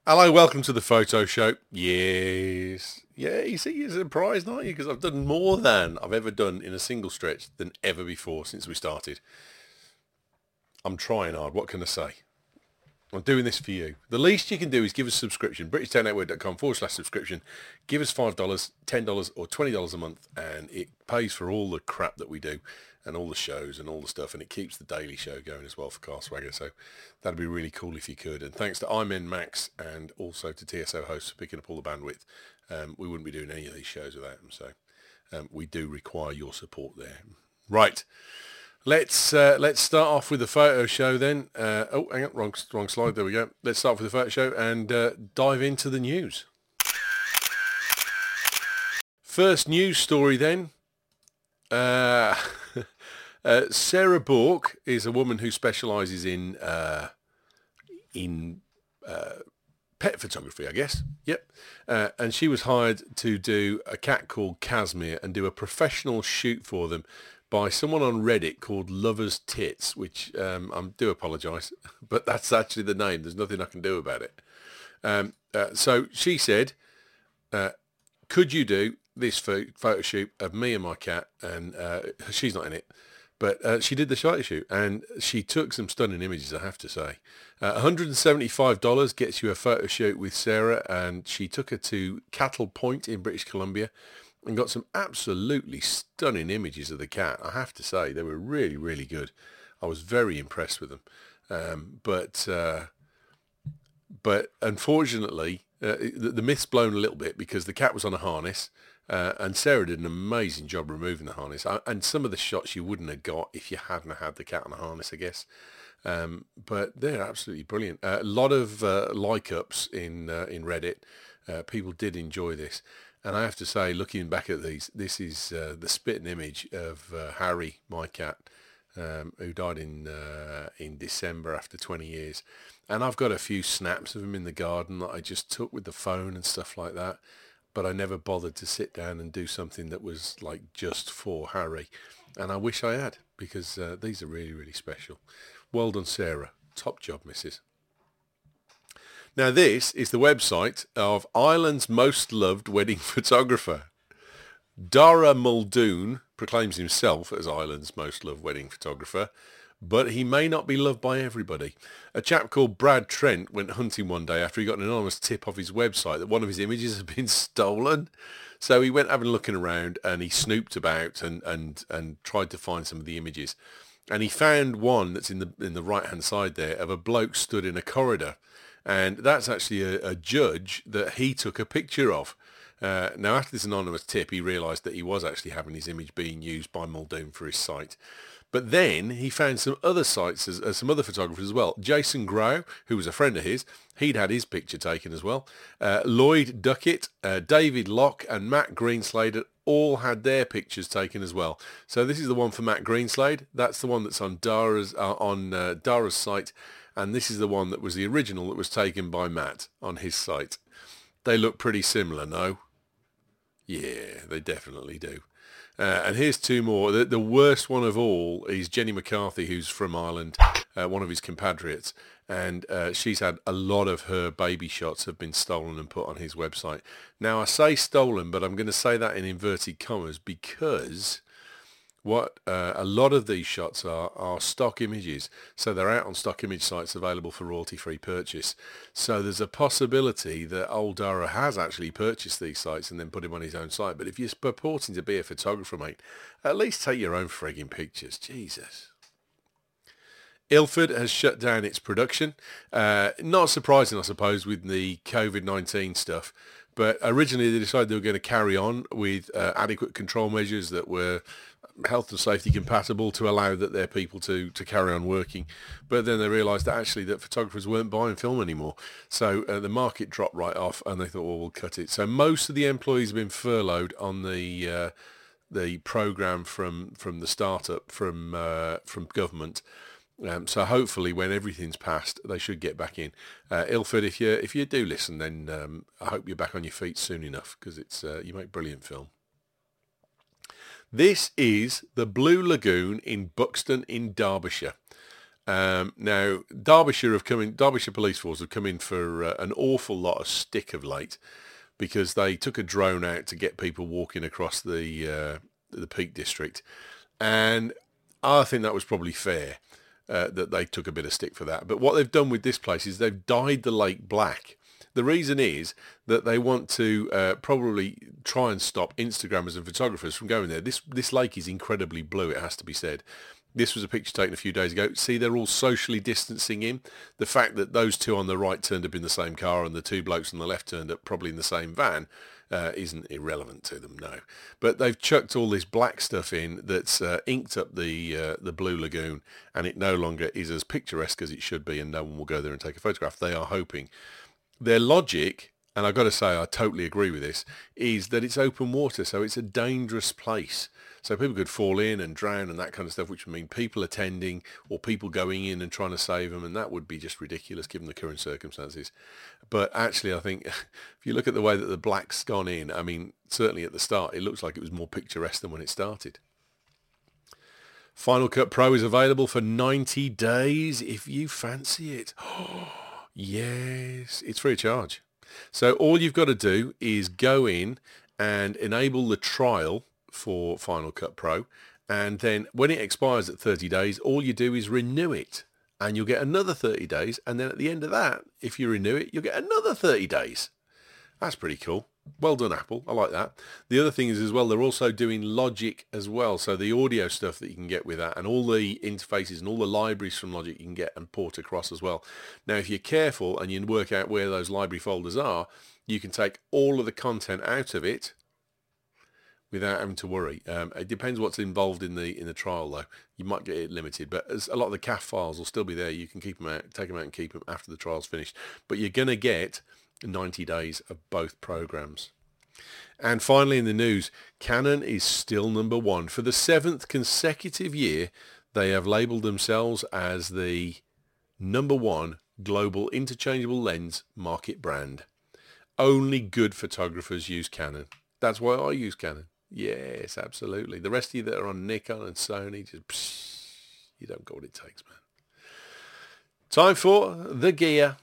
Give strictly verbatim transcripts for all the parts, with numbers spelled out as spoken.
Hello, welcome to the photo show. Yes. Yeah, you see, you're surprised, aren't you? Because I've done more than I've ever done in a single stretch than ever before since we started. I'm trying hard. What can I say? I'm doing this for you. The least you can do is give us a subscription. BritishTechNetwork.com forward slash subscription. Give us five dollars, ten dollars or twenty dollars a month and it pays for all the crap that we do and all the shows and all the stuff, and it keeps the daily show going as well for Car Swagger. So that'd be really cool if you could. And thanks to iMen Max and also to T S O Hosts for picking up all the bandwidth. Um, we wouldn't be doing any of these shows without them. So um, we do require your support there. Right. Let's uh, let's start off with the photo show then. Uh, oh, hang on, wrong, wrong slide. There we go. Let's start with the photo show and uh, dive into the news. First news story then. Uh, uh, Sarah Bork is a woman who specialises in uh, in uh, pet photography, I guess. Yep. Uh, and she was hired to do a cat called Casimir and do a professional shoot for them by someone on Reddit called Lovers Tits, which um, I do apologise, but that's actually the name. There's nothing I can do about it. Um, uh, so she said, uh, could you do this pho- photo shoot of me and my cat? And uh, she's not in it, but uh, she did the photo shoot and she took some stunning images, I have to say. Uh, one hundred seventy-five dollars gets you a photo shoot with Sarah, and she took her to Cattle Point in British Columbia and got some absolutely stunning images of the cat. I have to say, they were really, really good. I was very impressed with them. Um, but uh, but unfortunately, uh, the, the myth's blown a little bit because the cat was on a harness, uh, and Sarah did an amazing job removing the harness. I, and some of the shots you wouldn't have got if you hadn't had the cat on a harness, I guess. Um, but they're absolutely brilliant. Uh, a lot of uh, like-ups in uh, in Reddit. Uh, people did enjoy this. And I have to say, looking back at these, this is uh, the spitting image of uh, Harry, my cat, um, who died in uh, in December after twenty years. And I've got a few snaps of him in the garden that I just took with the phone and stuff like that. But I never bothered to sit down and do something that was like just for Harry. And I wish I had, because uh, these are really, really special. Well done, Sarah. Top job, missus Now this is the website of Ireland's most loved wedding photographer. Dara Muldoon proclaims himself as Ireland's most loved wedding photographer, but he may not be loved by everybody. A chap called Brad Trent went hunting one day after he got an anonymous tip off his website that one of his images had been stolen. So he went having a looking around and he snooped about and, and, and tried to find some of the images. And he found one that's in the in the right-hand side there of a bloke stood in a corridor. And that's actually a, a judge that he took a picture of. Uh, now, after this anonymous tip, he realised that he was actually having his image being used by Muldoon for his site. But then he found some other sites, as, as some other photographers as well. Jason Grow, who was a friend of his, he'd had his picture taken as well. Uh, Lloyd Duckett, uh, David Locke and Matt Greenslade all had their pictures taken as well. So this is the one for Matt Greenslade. That's the one that's on Dara's, uh, on uh, Dara's site. And this is the one that was the original that was taken by Matt on his site. They look pretty similar, no? Yeah, they definitely do. Uh, and here's two more. The, the worst one of all is Jenny McCarthy, who's from Ireland, uh, one of his compatriots. And uh, she's had a lot of her baby shots have been stolen and put on his website. Now, I say stolen, but I'm going to say that in inverted commas because what uh, a lot of these shots are are stock images. So they're out on stock image sites available for royalty-free purchase. So there's a possibility that old Dara has actually purchased these sites and then put them on his own site. But if you're purporting to be a photographer, mate, at least take your own frigging pictures. Jesus. Ilford has shut down its production. Uh, not surprising, I suppose, with the covid nineteen stuff. But originally they decided they were going to carry on with uh, adequate control measures that were health and safety compatible to allow that their people to, to carry on working. But then they realised that actually that photographers weren't buying film anymore. So uh, the market dropped right off and they thought, well, we'll cut it. So most of the employees have been furloughed on the uh, the programme from, from the startup, from, uh, from government. Um, so hopefully when everything's passed, they should get back in. Uh, Ilford, if you if you do listen, then um, I hope you're back on your feet soon enough because it's uh, you make brilliant film. This is the Blue Lagoon in Buxton in Derbyshire. Um, now, Derbyshire have come in, Derbyshire Police Force have come in for uh, an awful lot of stick of late because they took a drone out to get people walking across the uh, the Peak District, and I think that was probably fair uh, that they took a bit of stick for that. But what they've done with this place is they've dyed the lake black. The reason is that they want to uh, probably try and stop Instagrammers and photographers from going there. This this lake is incredibly blue, it has to be said. This was a picture taken a few days ago. See, they're all socially distancing in. The fact that those two on the right turned up in the same car and the two blokes on the left turned up probably in the same van uh, isn't irrelevant to them, no. But they've chucked all this black stuff in that's uh, inked up the uh, the Blue Lagoon, and it no longer is as picturesque as it should be, and no one will go there and take a photograph. They are hoping. Their logic, and I've got to say I totally agree with this, is that it's open water, so it's a dangerous place. So people could fall in and drown and that kind of stuff, which would mean people attending or people going in and trying to save them, and that would be just ridiculous given the current circumstances. But actually, I think if you look at the way that the black's gone in, I mean, certainly at the start, it looks like it was more picturesque than when it started. Final Cut Pro is available for ninety days if you fancy it. Yes, it's free of charge. So all you've got to do is go in and enable the trial for Final Cut Pro, and then when it expires at thirty days, all you do is renew it, and you'll get another thirty days, and then at the end of that, if you renew it, you'll get another thirty days. That's pretty cool. Well done, Apple. I like that. The other thing is as well, they're also doing Logic as well, so the audio stuff that you can get with that, and all the interfaces and all the libraries from Logic you can get and port across as well. Now, if you're careful and you work out where those library folders are, you can take all of the content out of it without having to worry. Um, it depends what's involved in the in the trial, though. You might get it limited, but as a lot of the C A F files will still be there. You can keep them out, take them out and keep them after the trial's finished. But you're going to get ninety days of both programs. And finally in the news, Canon is still number one. For the seventh consecutive year, they have labelled themselves as the number one global interchangeable lens market brand. Only good photographers use Canon. That's why I use Canon. Yes, absolutely. The rest of you that are on Nikon and Sony, just psh, you don't got what it takes, man. Time for the gear.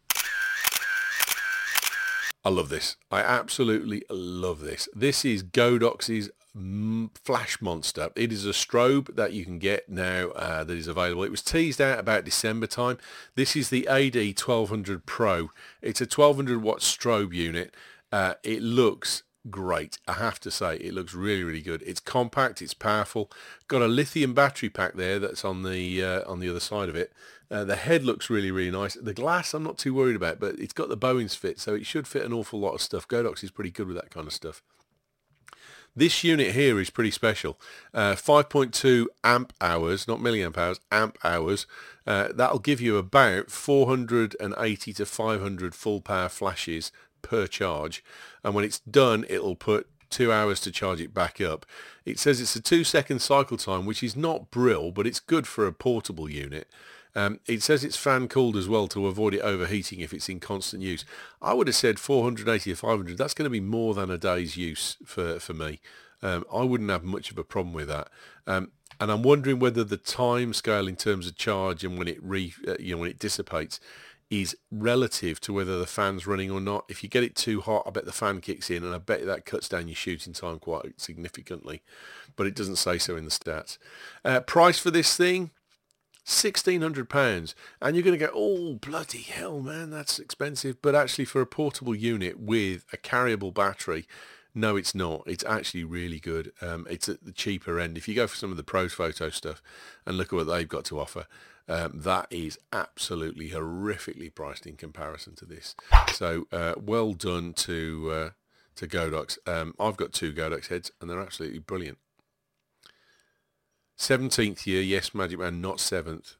I love this. I absolutely love this. This is Godox's Flash Monster. It is a strobe that you can get now uh, that is available. It was teased out about December time. This is the A D twelve hundred Pro. It's a twelve hundred watt strobe unit. Uh, it looks great. I have to say, it looks really, really good. It's compact, it's powerful. Got a lithium battery pack there that's on the uh, on the other side of it. Uh, the head looks really, really nice. The glass I'm not too worried about, but it's got the Bowens fit, so it should fit an awful lot of stuff. Godox is pretty good with that kind of stuff. This unit here is pretty special. Uh, five point two amp hours, not milliamp hours, amp hours. Uh, that'll give you about four hundred eighty to five hundred full power flashes per charge, and when it's done it'll put two hours to charge it back up. It says it's a two second cycle time, which is not brill, but it's good for a portable unit. Um, it says it's fan cooled as well to avoid it overheating if it's in constant use. I would have said four hundred eighty to five hundred. That's going to be more than a day's use for, for me. Um, I wouldn't have much of a problem with that. Um, and I'm wondering whether the time scale in terms of charge and when it re, uh, you know, when it dissipates is relative to whether the fan's running or not. If you get it too hot, I bet the fan kicks in, and I bet that cuts down your shooting time quite significantly. But it doesn't say so in the stats. Uh, price for this thing, sixteen hundred pounds. And you're going to go, oh, bloody hell, man, that's expensive. But actually, for a portable unit with a carryable battery, no, it's not. It's actually really good. Um, it's at the cheaper end. If you go for some of the Pros Photo stuff and look at what they've got to offer, um, that is absolutely horrifically priced in comparison to this. So uh, well done to uh, to Godox. Um, I've got two Godox heads, and they're absolutely brilliant. seventeenth year, yes, Magic Man, not seventh.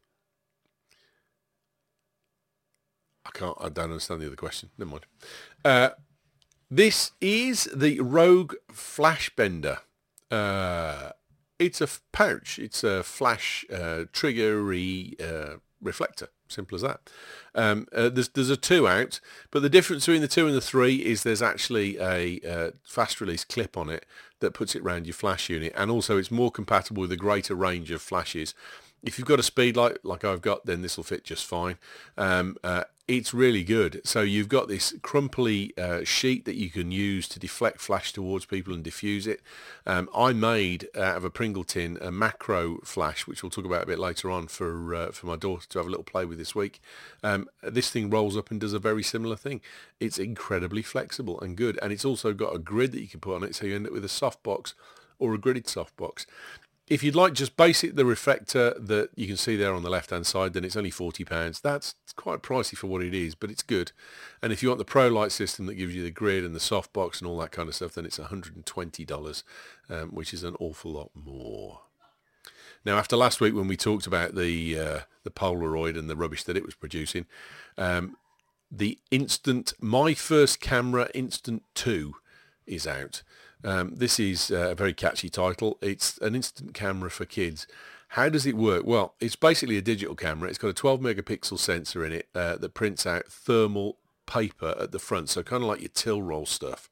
I can't, I don't understand the other question. Never mind. Uh, this is the Rogue Flash Bender. Uh, it's a pouch. It's a flash uh, triggery uh, reflector. Simple as that. Um, uh, there's, there's a two out, but the difference between the two and the three is there's actually a uh, fast release clip on it that puts it around your flash unit, and also it's more compatible with a greater range of flashes. If you've got a speed light like I've got, then this will fit just fine. Um, uh, it's really good. So you've got this crumply uh, sheet that you can use to deflect flash towards people and diffuse it. Um, I made out of a Pringle tin a macro flash, which we'll talk about a bit later on, for uh, for my daughter to have a little play with this week. Um, this thing rolls up and does a very similar thing. It's incredibly flexible and good, and it's also got a grid that you can put on it, so you end up with a softbox or a gridded softbox. If you'd like just basic, the reflector that you can see there on the left-hand side, then it's only forty pounds. That's quite pricey for what it is, but it's good. And if you want the Pro Light system that gives you the grid and the softbox and all that kind of stuff, then it's one hundred twenty dollars, um, which is an awful lot more. Now, after last week when we talked about the uh, the Polaroid and the rubbish that it was producing, um, the Instant, My First Camera Instant two is out. Um, this is a very catchy title. It's an instant camera for kids. How does it work? Well, it's basically a digital camera. It's got a twelve megapixel sensor in it uh, that prints out thermal paper at the front, so kind of like your till roll stuff.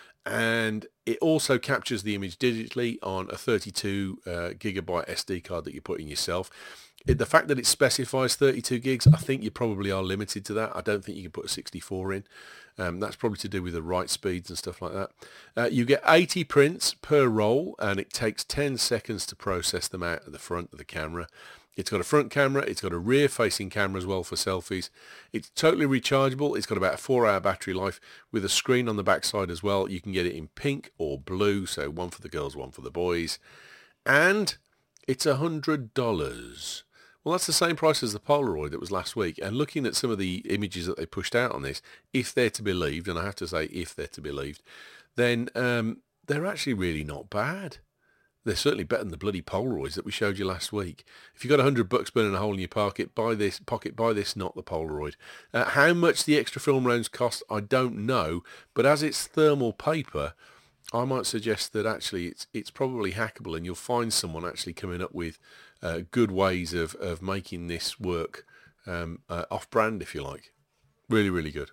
And it also captures the image digitally on a thirty-two uh, gigabyte S D card that you put in yourself. It, the fact that it specifies thirty-two gigs, I think you probably are limited to that. I don't think you can put a sixty-four in. Um, that's probably to do with the write speeds and stuff like that. Uh, you get eighty prints per roll, and it takes ten seconds to process them out at the front of the camera. It's got a front camera. It's got a rear-facing camera as well for selfies. It's totally rechargeable. It's got about a four-hour battery life with a screen on the backside as well. You can get it in pink or blue, so one for the girls, one for the boys. And it's one hundred dollars. Well, that's the same price as the Polaroid that was last week. And looking at some of the images that they pushed out on this, if they're to be believed, and I have to say if they're to be believed, then um, they're actually really not bad. They're certainly better than the bloody Polaroids that we showed you last week. If you've got a hundred bucks burning a hole in your pocket, buy this, pocket, buy this, not the Polaroid. Uh, how much the extra film rounds cost, I don't know. But as it's thermal paper, I might suggest that actually it's it's probably hackable, and you'll find someone actually coming up with uh, good ways of, of making this work um, uh, off-brand, if you like. Really, really good.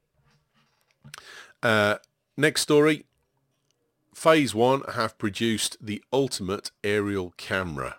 Uh, next story. Phase One have produced the ultimate aerial camera.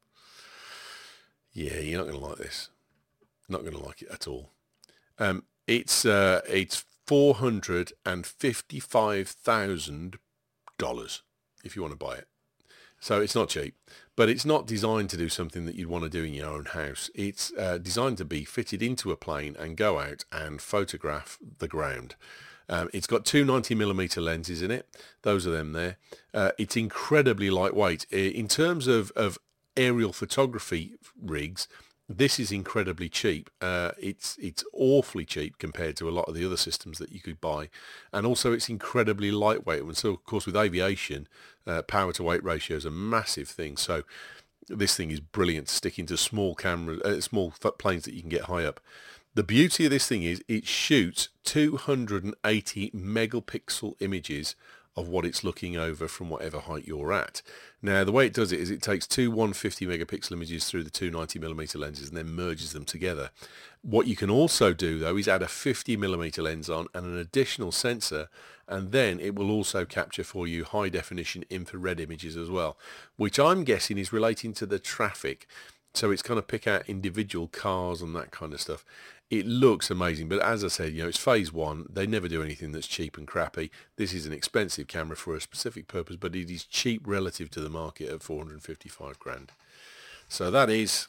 Yeah, you're not going to like this. Not going to like it at all. Um, it's uh, it's four hundred and fifty-five thousand dollars if you want to buy it. So it's not cheap, but it's not designed to do something that you'd want to do in your own house. It's uh, designed to be fitted into a plane and go out and photograph the ground. Um, it's got two ninety millimeter lenses in it. Those are them there. Uh, it's incredibly lightweight. In terms of, of aerial photography rigs, this is incredibly cheap. Uh, it's it's awfully cheap compared to a lot of the other systems that you could buy. And also it's incredibly lightweight. And so, of course, with aviation, uh, power to weight ratio is a massive thing. So this thing is brilliant to stick into small cameras, uh, small planes that you can get high up. The beauty of this thing is it shoots two hundred eighty megapixel images of what it's looking over from whatever height you're at. Now, the way it does it is it takes two one hundred fifty megapixel images through the two ninety millimeter lenses and then merges them together. What you can also do, though, is add a fifty millimeter lens on and an additional sensor, and then it will also capture for you high-definition infrared images as well, which I'm guessing is relating to the traffic. So it's kind of pick out individual cars and that kind of stuff. It looks amazing, but as I said, you know, it's phase one. They never do anything that's cheap and crappy. This is an expensive camera for a specific purpose, but it is cheap relative to the market at four hundred fifty-five grand. So that is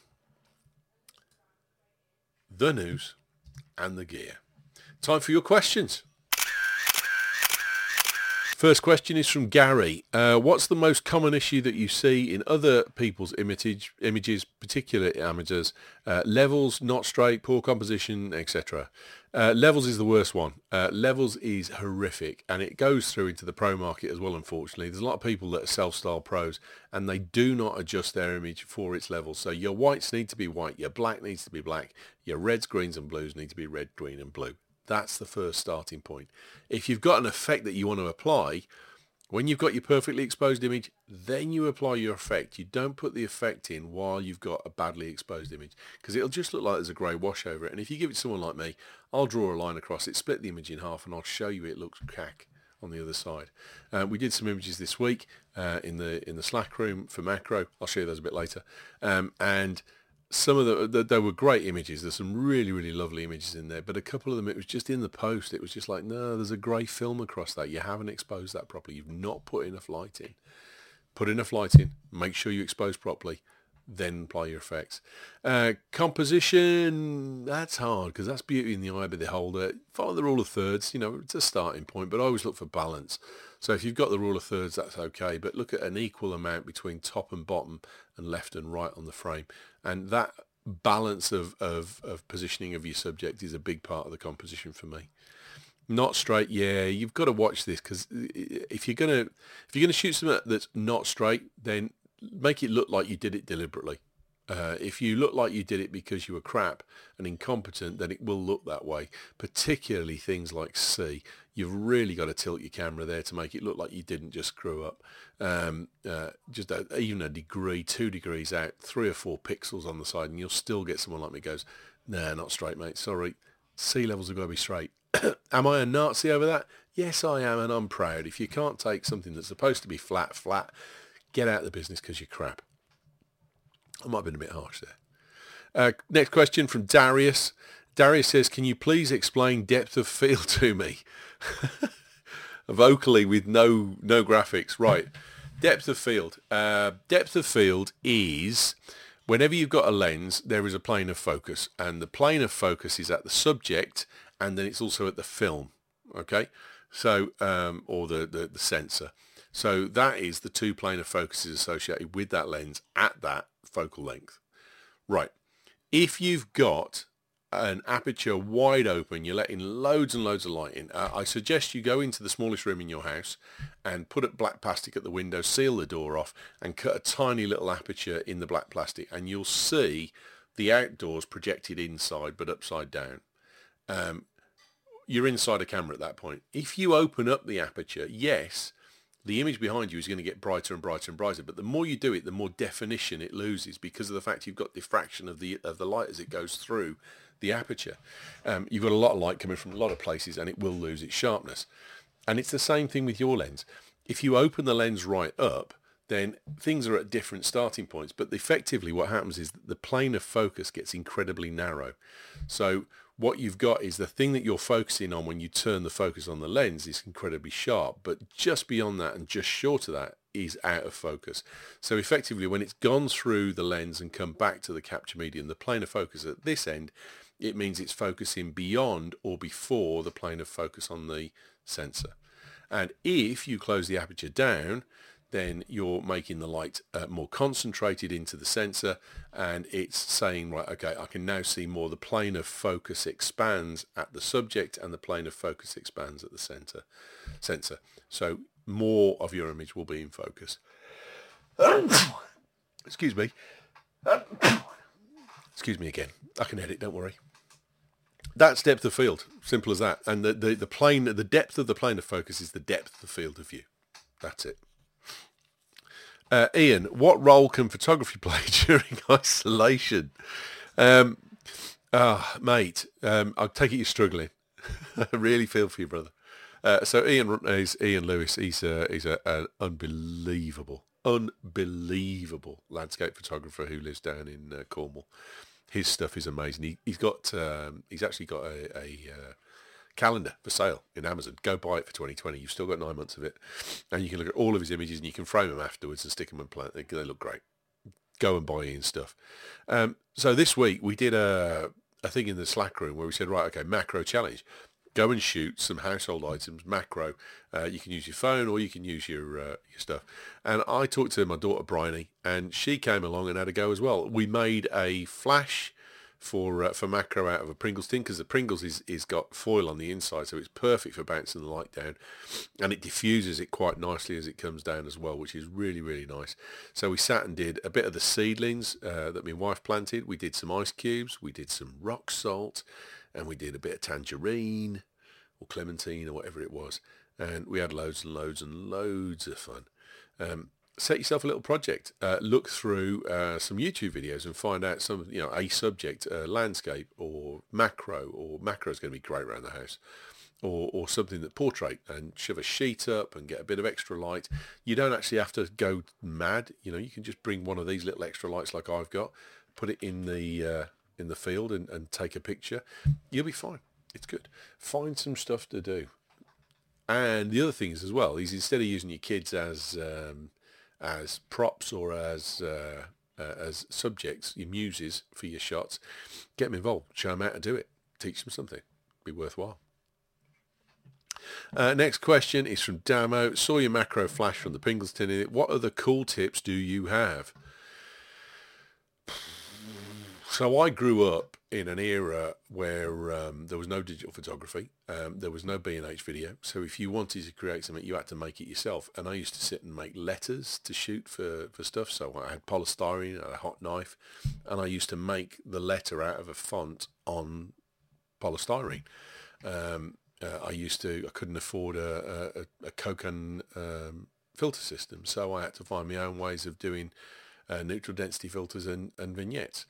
the news and the gear. Time for your questions. First question is from Gary. Uh, what's the most common issue that you see in other people's image, images, particularly amateurs? Uh, levels, not straight, poor composition, et cetera. Uh, levels is the worst one. Uh, levels is horrific, and it goes through into the pro market as well, unfortunately. There's a lot of people that are self-styled pros, and they do not adjust their image for its levels. So your whites need to be white, your black needs to be black, your reds, greens, and blues need to be red, green, and blue. That's the first starting point. If you've got an effect that you want to apply, when you've got your perfectly exposed image, then you apply your effect. You don't put the effect in while you've got a badly exposed image, because it'll just look like there's a grey wash over it. And if you give it to someone like me, I'll draw a line across it, split the image in half, and I'll show you it looks cack on the other side. Uh, we did some images this week uh, in the in the Slack room for macro. I'll show you those a bit later. Um, and some of the, the, there were great images. There's some really, really lovely images in there, but a couple of them, it was just in the post. It was just like, no, there's a grey film across that. You haven't exposed that properly. You've not put enough light in. Put enough light in. Make sure you expose properly. Then apply your effects. Uh, composition, that's hard because that's beauty in the eye of the beholder. Follow the rule of thirds. You know, it's a starting point, but I always look for balance. So if you've got the rule of thirds, that's okay. But look at an equal amount between top and bottom and left and right on the frame. And that balance of, of, of positioning of your subject is a big part of the composition for me. Not straight, yeah. You've got to watch this because if you're gonna if you're gonna shoot something that's not straight, then make it look like you did it deliberately. Uh, if you look like you did it because you were crap and incompetent, then it will look that way. Particularly things like C. You've really got to tilt your camera there to make it look like you didn't just screw up. Um, uh, just a, even a degree, two degrees out, three or four pixels on the side, and you'll still get someone like me who goes, nah, not straight, mate. Sorry. Sea levels have got to be straight. Am I a Nazi over that? Yes, I am, and I'm proud. If you can't take something that's supposed to be flat, flat, get out of the business because you're crap. I might have been a bit harsh there. Uh, next question from Darius. Darius says, can you please explain depth of field to me? Vocally with no no graphics. Right. Depth of field. Uh, depth of field is whenever you've got a lens, there is a plane of focus. And the plane of focus is at the subject, and then it's also at the film. Okay? So, um, or the, the, the sensor. So that is the two plane of focuses associated with that lens at that focal length. Right. If you've got an aperture wide open, you're letting loads and loads of light in, uh, I suggest you go into the smallest room in your house and put up black plastic at the window, seal the door off, and cut a tiny little aperture in the black plastic, and you'll see the outdoors projected inside but upside down. Um, you're inside a camera at that point. If you open up the aperture, yes, the image behind you is going to get brighter and brighter and brighter, but the more you do it, the more definition it loses because of the fact you've got diffraction of the of the light as it goes through the aperture. Um, you've got a lot of light coming from a lot of places, and it will lose its sharpness. And it's the same thing with your lens. If you open the lens right up, then things are at different starting points, but effectively what happens is that the plane of focus gets incredibly narrow. So what you've got is the thing that you're focusing on when you turn the focus on the lens is incredibly sharp, but just beyond that and just short of that is out of focus. So effectively when it's gone through the lens and come back to the capture medium, the plane of focus at this end, it means it's focusing beyond or before the plane of focus on the sensor. And if you close the aperture down, then you're making the light uh, more concentrated into the sensor, and it's saying, right, okay, I can now see more. The plane of focus expands at the subject and the plane of focus expands at the center sensor. So more of your image will be in focus. Excuse me. Excuse me again. I can edit, don't worry. That's depth of field, simple as that. And the, the, the plane, the depth of the plane of focus is the depth of the field of view. That's it. Uh, Ian, what role can photography play during isolation? Um, ah, mate, um, I take it you're struggling. I really feel for you, brother. Uh, so Ian is Ian Lewis. He's a, he's a, an unbelievable, unbelievable landscape photographer who lives down in uh, Cornwall. His stuff is amazing. He, he's got, um, he's actually got a, a uh, calendar for sale in Amazon. Go buy it for twenty twenty. You've still got nine months of it, and you can look at all of his images and you can frame them afterwards and stick them in plant. They, they look great. Go and buy Ian's stuff. Um, so this week we did a a thing in the Slack room where we said, right, okay, macro challenge. Go and shoot some household items, macro. Uh, you can use your phone or you can use your uh, your stuff. And I talked to my daughter Bryony, and she came along and had a go as well. We made a flash for uh, for macro out of a Pringles tin, because the Pringles is, is got foil on the inside, so it's perfect for bouncing the light down, and it diffuses it quite nicely as it comes down as well, which is really, really nice. So we sat and did a bit of the seedlings uh, that my wife planted. We did some ice cubes, we did some rock salt, and we did a bit of tangerine or clementine or whatever it was, and we had loads and loads and loads of fun. Um, set yourself a little project. Uh, look through uh, some YouTube videos and find out some, you know, a subject, uh, landscape or macro, or macro is going to be great around the house, or or something that portrait, and shove a sheet up and get a bit of extra light. You don't actually have to go mad. You know, you can just bring one of these little extra lights like I've got, put it in the uh, in the field and, and take a picture, you'll be fine. It's good. Find some stuff to do. And the other thing is as well is instead of using your kids as um, as props or as uh, uh, as subjects, your muses for your shots, get them involved. Show them how to do it. Teach them something. Be worthwhile. Uh, next question is from Damo. Saw your macro flash from the Pringles tin in it. What other cool tips do you have? So I grew up in an era where um, there was no digital photography. Um, there was no B and H video. So if you wanted to create something, you had to make it yourself. And I used to sit and make letters to shoot for, for stuff. So I had polystyrene, I had a hot knife, and I used to make the letter out of a font on polystyrene. Um, uh, I used to, I couldn't afford a, a, a Koken um, filter system. So I had to find my own ways of doing uh, neutral density filters and, and vignettes.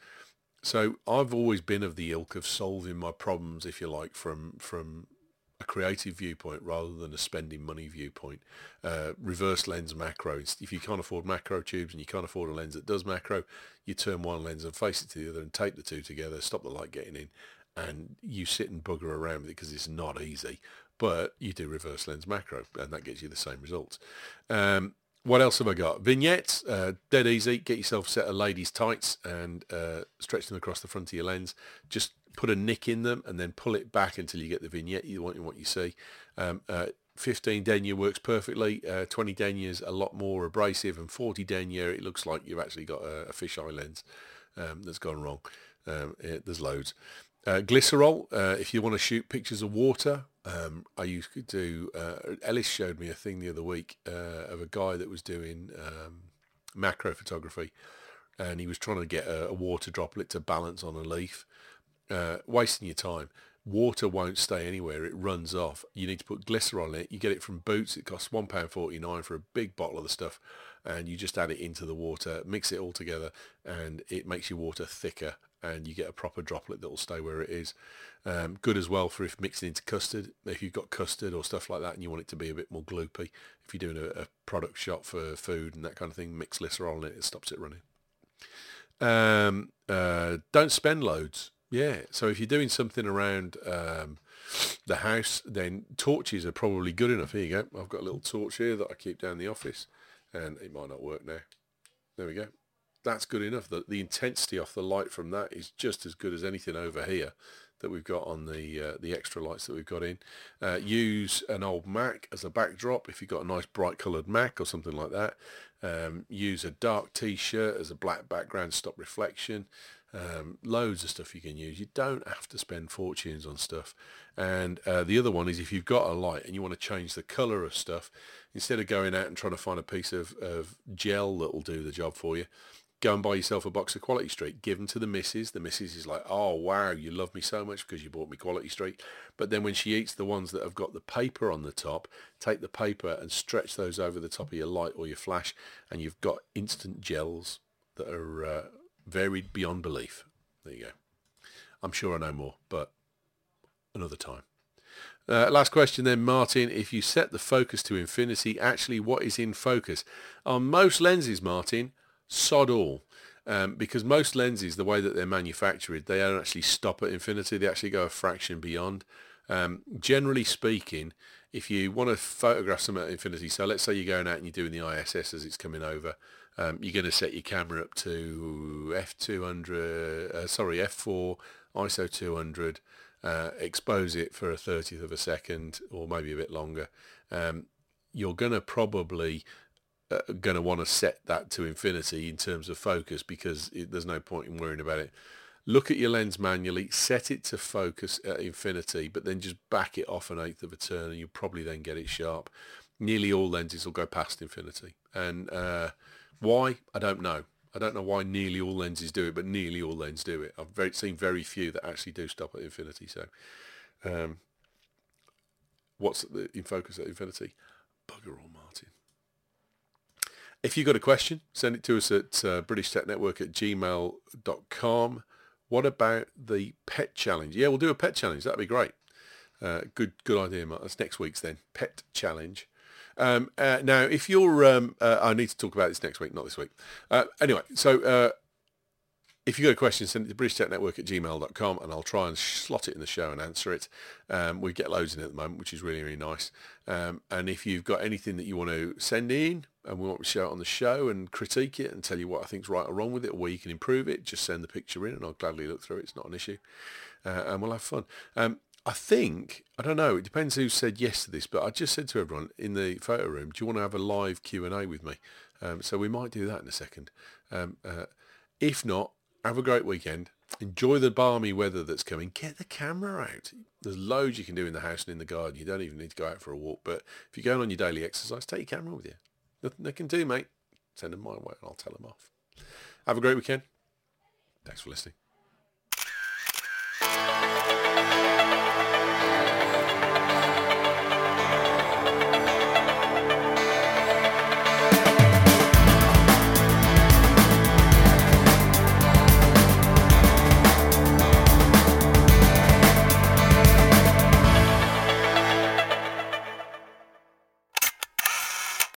So I've always been of the ilk of solving my problems, if you like, from from a creative viewpoint rather than a spending money viewpoint. Uh, reverse lens macro. If you can't afford macro tubes and you can't afford a lens that does macro, you turn one lens and face it to the other and tape the two together, stop the light getting in, and you sit and bugger around with it because it's not easy. But you do reverse lens macro and that gets you the same results. Um, What else have I got? Vignettes, uh, dead easy. Get yourself a set of ladies' tights and uh, stretch them across the front of your lens. Just put a nick in them and then pull it back until you get the vignette you want and what you see. Um, uh, fifteen denier works perfectly. Uh, twenty denier is a lot more abrasive, and forty denier it looks like you've actually got a, a fisheye lens um, that's gone wrong. Um, it, there's loads. Uh, glycerol, uh, if you want to shoot pictures of water, um, I used to do, uh, Ellis showed me a thing the other week uh, of a guy that was doing um, macro photography, and he was trying to get a, a water droplet to balance on a leaf, uh, wasting your time. Water won't stay anywhere, it runs off. You need to put glycerol in it. You get it from Boots, it costs one pound forty-nine for a big bottle of the stuff, and you just add it into the water, mix it all together, and it makes your water thicker, and you get a proper droplet that will stay where it is. Um, good as well for if mixing into custard. If you've got custard or stuff like that and you want it to be a bit more gloopy, if you're doing a, a product shot for food and that kind of thing, mix glycerol in it, it stops it running. Um, uh, don't spend loads. Yeah, so if you're doing something around um, the house, then torches are probably good enough. Here you go. I've got a little torch here that I keep down the office, and it might not work now. There we go. That's good enough. The, the intensity off the light from that is just as good as anything over here that we've got on the uh, the extra lights that we've got in. Uh, use an old Mac as a backdrop if you've got a nice bright coloured Mac or something like that. Um, use a dark t-shirt as a black background to stop reflection. Um, loads of stuff you can use. You don't have to spend fortunes on stuff. And uh, the other one is if you've got a light and you want to change the colour of stuff, instead of going out and trying to find a piece of, of gel that will do the job for you, go and buy yourself a box of Quality Street. Give them to the missus. The missus is like, oh, wow, you love me so much because you bought me Quality Street. But then when she eats the ones that have got the paper on the top, take the paper and stretch those over the top of your light or your flash, and you've got instant gels that are uh, varied beyond belief. There you go. I'm sure I know more, but another time. Uh, last question then, Martin. If you set the focus to infinity, actually what is in focus? On most lenses, Martin, sod all. Um, because most lenses, the way that they're manufactured, they don't actually stop at infinity. They actually go a fraction beyond. Um, generally speaking, if you want to photograph something at infinity, so let's say you're going out and you're doing the I S S as it's coming over, um, you're going to set your camera up to f two hundred, uh, sorry, f four, I S O two hundred, uh, expose it for a thirtieth of a second or maybe a bit longer. Um, you're going to probably uh, going to want to set that to infinity in terms of focus because it, there's no point in worrying about it. Look at your lens manually, set it to focus at infinity, but then just back it off an eighth of a turn and you'll probably then get it sharp. Nearly all lenses will go past infinity. And uh, why? I don't know. I don't know why nearly all lenses do it, but nearly all lenses do it. I've very, seen very few that actually do stop at infinity. So um, what's the, in focus at infinity? Bugger all, Martin. If you've got a question, send it to us at uh, british tech network at gmail dot com. What about the pet challenge? Yeah, we'll do a pet challenge. That'd be great. Uh, good good idea, Mark. That's next week's then. Pet challenge. Um, uh, now, if you're... Um, uh, I need to talk about this next week, not this week. Uh, anyway, so uh, If you've got a question, send it to british tech network at gmail dot com and I'll try and slot it in the show and answer it. Um, we get loads in at the moment, which is really, really nice. Um, and if you've got anything that you want to send in and we want to show it on the show and critique it and tell you what I think's right or wrong with it or where you can improve it, just send the picture in and I'll gladly look through it. It's not an issue. Uh, and we'll have fun. Um, I think, I don't know, it depends who said yes to this, but I just said to everyone in the photo room, do you want to have a live Q and A with me? Um, so we might do that in a second. Um, uh, if not, have a great weekend. Enjoy the balmy weather that's coming. Get the camera out. There's loads you can do in the house and in the garden. You don't even need to go out for a walk. But if you're going on your daily exercise, take your camera with you. Nothing they can do, mate. Send them my way and I'll tell them off. Have a great weekend. Thanks for listening.